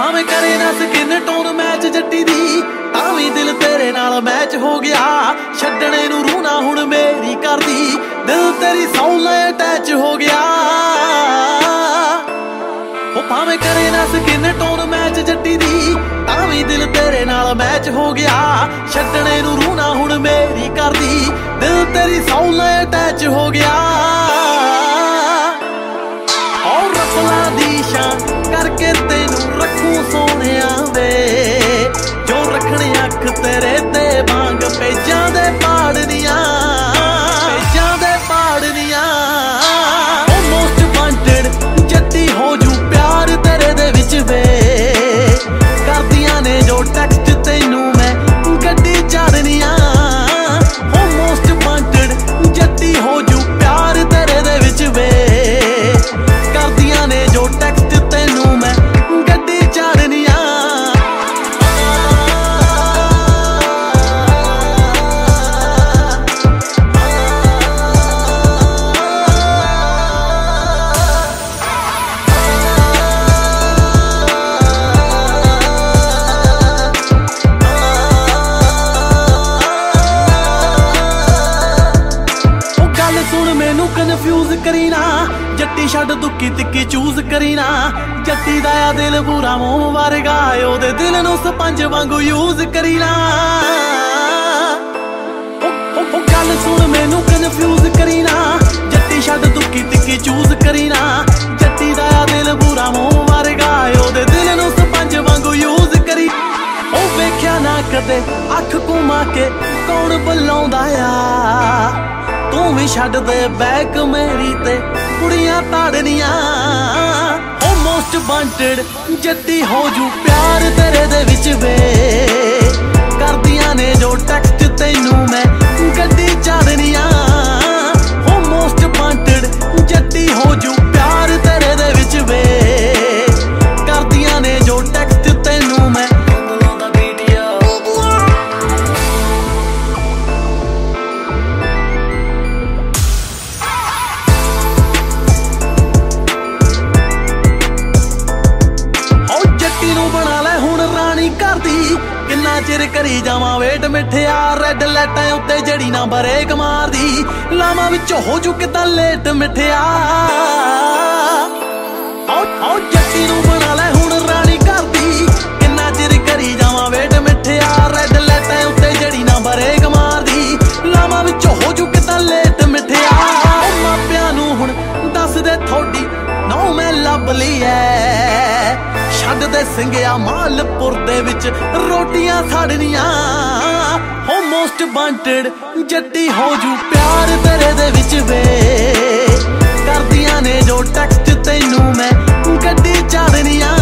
ਭਾਵੇਂ ਕਰੇ ਨਾ ਸਕਿਨ ਟੋਨ ਮੈਚ ਜੱਟੀ ਦੀ, ਤਾਂ ਵੀ ਦਿਲ ਤੇਰੇ ਨਾਲ ਮੈਚ ਹੋ ਗਿਆ। ਛੱਡਣੇ ਨੂੰ ਰੂਹ ਨਾ ਹੁਣ ਮੇਰੀ ਕਰਦੀ, ਦਿਲ ਤੇਰੀ ਸੌਂ ਨਾਲ ਅਟੈਚ ਹੋ ਗਿਆ। ਉਹ ਭਾਵੇਂ ਕਰੇ ਨਾ ਸਕਿਨ ਟੋਨ ਮੈਚ ਜੱਟੀ ਦੀ, ਤਾਂ ਵੀ ਦਿਲ ਤੇਰੇ ਨਾਲ ਮੈਚ ਹੋ ਗਿਆ। ਛੱਡਣੇ ਨੂੰ ਰੂਹ ਨਾ ਹੁਣ ਮੇਰੀ ਕਰਦੀ, ਦਿਲ ਤੇਰੀ ਸੌਂ ਨਾਲ ਅਟੈਚ ਹੋ ਗਿਆ। ਔਰ ਰਫਲਾਂ ਦੀ ਸ਼ਾਨ ਕਰਕੇ ਤੈਨੂੰ ਰੱਖੂ ਸੋਹਣਿਆ ਵੇ, ਜੋ ਰੱਖਣੇ ਅੱਖ ਤੇਰੇ ਤੇ ਵਾਂਗ ਪੇਜਾਂ ਦੇ ਪਾੜਨੀਆਂ, ਪੇਜਾਂ ਦੇ ਪਾੜਨੀਆਂ। ਆਲਮੋਸਟ ਵਾਂਟਡ ਜੱਟੀ ਹੋ ਜੂ ਪਿਆਰ ਤੇਰੇ ਦੇ ਵਿੱਚ ਵੇ, ਕਰਦੀਆਂ ਨੇ ਜੋ ਟੈਕਸਟ ਤੈਨੂੰ ਮੈਂ ਗੱਡੀ ਚਾੜਨੀਆਂ। ਆਲਮੋਸਟ ਵਾਂਟਡ ਜੱਟੀ ਹੋ ਜੂ ਪਿਆਰ ਤੇਰੇ ਦੇ ਵਿੱਚ ਵੇ, ਕਰਦੀਆਂ ਨੇ ਜੋ ਟੈਕਸਟ ਤੈਨੂੰ ਮੈਂ ਗੱਡੀ ਚਾੜਨੀਆਂ। ਸੁਣ ਮੈਨੂੰ ਕਨਫਿਊਜ਼ ਕਰੀ ਨਾ, ਜੱਟੀ ਛੱਡ ਦੁੱਕੀ ਤਿੱਕੀ ਚੂਜ਼ ਕਰੀ ਨਾ। ਜੱਟੀ ਦਾ ਆ ਦਿਲ ਪੂਰਾ ਮੋਮ ਵਰਗਾ, ਉਹਦੇ ਦਿਲ ਨੂੰ ਸਪੰਜ ਵਾਂਗੂ ਯੂਜ਼ ਕਰੀ ਨਾ। ਉਹ ਗੱਲ ਸੁਣ ਮੈਨੂੰ ਕਨਫਿਊਜ਼ ਕਰੀ ਨਾ, ਜੱਟੀ ਛੱਡ ਦੁੱਕੀ ਤਿੱਕੀ ਚੂਜ਼ ਕਰੀ ਨਾ। ਜੱਟੀ ਦਾ ਆ ਦਿਲ ਪੂਰਾ ਮੋਮ ਵਰਗਾ, ਉਹਦੇ ਦਿਲ ਨੂੰ ਸਪੰਜ ਵਾਂਗੂ ਯੂਜ਼ ਕਰੀ। ਉਹ ਵੇਖਿਆ ਨਾ ਕਦੇ ਅੱਖ ਘੁਮਾ ਕੇ ਕੌਣ ਬੁਲਾਉਂਦਾ ਆ, ਤੂੰ ਵੀ ਛੱਡ ਦੇ ਬੈਕ ਮੇਰੀ ਤੇ ਕੁੜੀਆਂ ਤਾੜਨੀਆਂ। ਆਲਮੋਸਟ ਵਾਂਟਡ ਜੱਟੀ ਹੋ ਜੂ ਪਿਆਰ ਤੇਰੇ ਦੇ ਵਿੱਚ ਵੇ, ਕਰਦੀਆਂ ਨੇ ਜੋ ਟੈਕਸਟ ਤੈਨੂੰ ਮੈਂ ਗੱਡੀ ਚਾੜਨੀਆਂ। ਆਲਮੋਸਟ ਵਾਂਟਡ ਜੱਟੀ ਹੋ ਜੂ ਪਿਆਰ ਤੇਰੇ ਦੇ ਵਿੱਚ ਵੇ, ਕਰਦੀਆਂ ਨੇ ਜੋ ਟੈਕਸਟ ਤੈਨੂੰ ਮੈਂ। ਬਣਾ ਲੈ ਹੁਣ ਰਾਣੀ ਕਰਦੀ, ਕਿੰਨਾ ਚਿਰ ਕਰੀ ਜਾਵਾਂ ਵੇਟ ਮਿੱਠਿਆ। ਰੈੱਡ ਲਾਈਟਾਂ ਉੱਤੇ ਜੜੀ ਨਾ ਬਰੇਕ ਮਾਰਦੀ, ਲਾਵਾਂ ਵਿੱਚ ਹੋ ਜੂ ਕਿਦਾਂ ਲੇਟ ਮਿੱਠਿਆ। ਆਓ ਜੱਟੀ ਨੂੰ ਬਣਾ ਲੈ ਹੁਣ ਰਾਣੀ ਕਰਦੀ, ਕਿੰਨਾ ਚਿਰ ਕਰੀ ਜਾਵਾਂ ਵੇਟ ਮਿੱਠਿਆ। ਰੈੱਡ ਲਾਈਟਾਂ ਉੱਤੇ ਜੜੀ ਨਾ ਬਰੇਕ ਮਾਰਦੀ, ਲਾਵਾਂ ਵਿੱਚ ਹੋ ਜੂ ਕਿਦਾਂ ਲੇਟ ਮਿੱਠਿਆ। ਮਾਪਿਆਂ ਨੂੰ ਹੁਣ ਦੱਸ ਦੇ ਥੋੜੀ ਨੌ ਮੈਂ ਲੱਭ ਲਈ ਐ, ਛੱਡ ਦੇ ਸਿੰਘਿਆ ਮਾਲਪੁਰ ਦੇ ਵਿੱਚ ਰੋਟੀਆਂ ਸਾੜਨੀਆਂ। ਆਲਮੋਸਟ ਵਾਂਟਡ ਜੱਟੀ ਹੋ ਜੂ ਪਿਆਰ ਤੇਰੇ ਦੇ ਵਿੱਚ ਵੇ, ਕਰਦੀਆਂ ਨੇ ਜੋ ਟੈਕਸਟ ਤੈਨੂੰ ਮੈਂ ਗੱਡੀ ਚਾੜਨੀਆਂ।